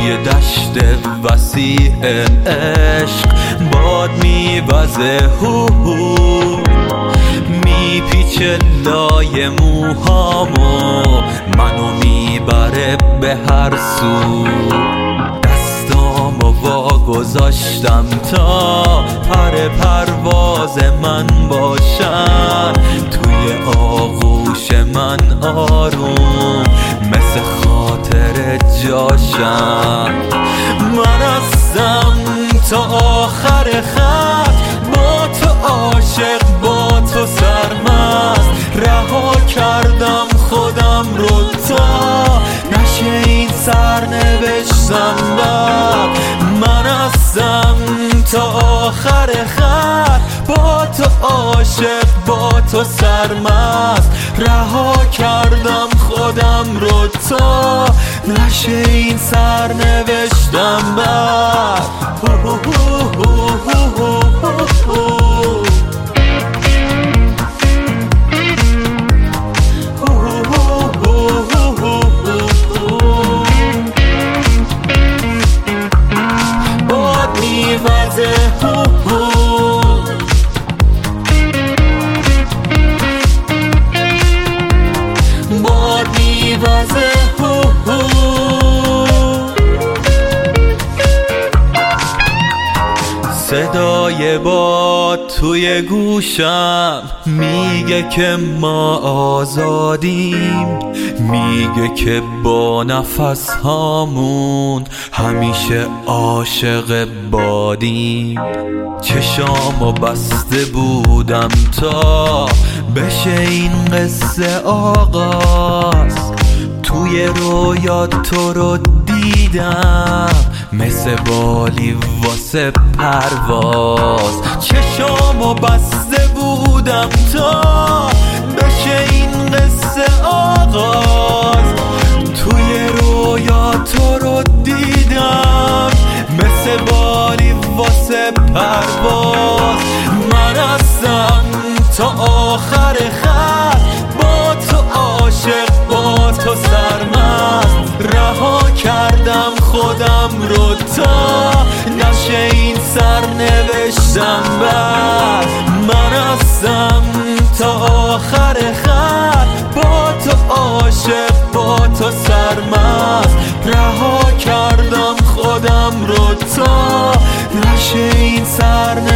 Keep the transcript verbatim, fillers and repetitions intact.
توی دشت وسیع عشق باد میوزه هو هو، میپیچه لای موهامو، منو میبره به هر سو. دستامو وا گذاشتم تا پر پرواز من باشن، توی آغوش من آروم مثل خاطر جاشن. من هستم تا آخر خط، با تو عاشق، با تو سرمست، رها کردم خودم رو تا نشه این سرنوشتم بد. من هستم تا آخر خط، با تو عاشق، با تو سرمست، رها کردم خودم رو تا نشه این سرنوشتم بد. باد میوزه باد میوزه صدای باد توی گوشم میگه که ما آزادیم، میگه که با نفس هامون همیشه عاشق بادیم. چشامو بسته بودم تا بشه این قصه آغاز، توی رویا تو رو دیدم مثل بالی واسه پرواز. چشامو بسته بودم تا بشه این قصه آغاز، توی رویا تو رو دیدم مثل بالی واسه پرواز. من هستم تا آخر خط، با تو عاشق، با تو سرمست، رها کردم خودم رو تا نشه این سرنوشتم بد. من هستم تا آخر خط، با تو عاشق، با تو سرمست، رها کردم خودم رو تا نشه این سرنوشتم